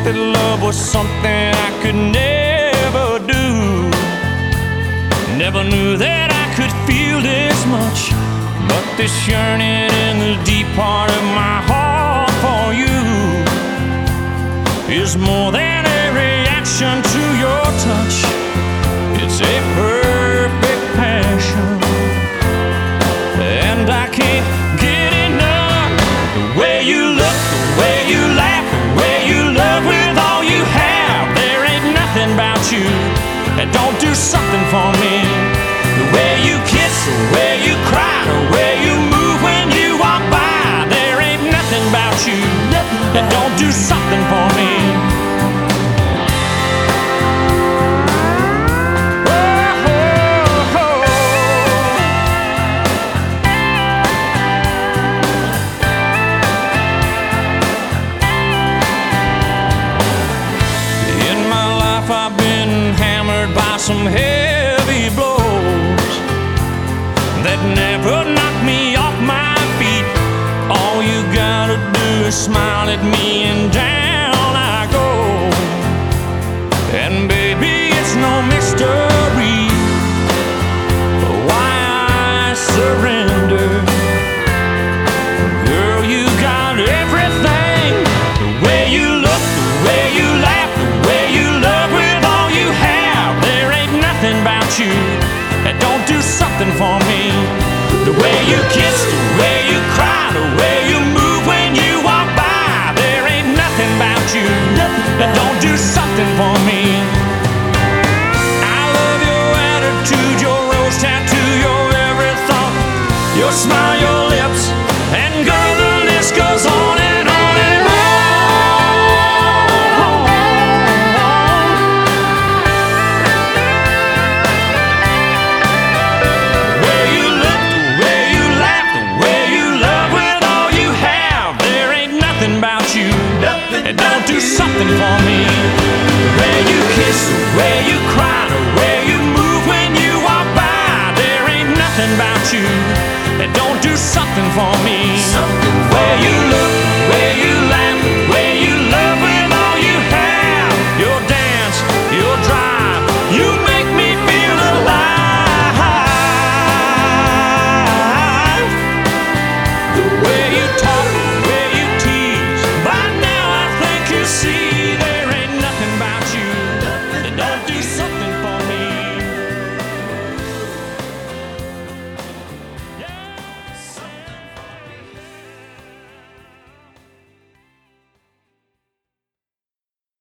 that love was something I could never do. Never knew that I could feel this much, but this yearning in the deep part of my heart for you is more than a reaction to your touch. It's a perfect passion, and I can't get enough. The way you look, the way you laugh, the way you love with all you have. There ain't nothing about you that don't do something for me. The way you kiss, the way you cry, the way you move when you walk by. There ain't nothing about you that don't do something for me. I've been hammered by some heavy blows that never knocked me off my feet. All you gotta do is smile at me and down I go. And baby, it's no mystery why I surrender. Girl, you got everything. The way you look, the way you laugh, the way you love with all you have. There ain't nothing about you that don't do something for me. The way you kiss, the way you cry, the way you move when you walk by. There ain't nothing about you that don't do something for me. I love your attitude, your rose tattoo, your every thought, your smile, your lips, and girl, the list goes on and on and on. And don't do something for me. The way you kiss, the way you cry, the way you move when you walk by. There ain't nothing about you that don't do something for me. The way you look,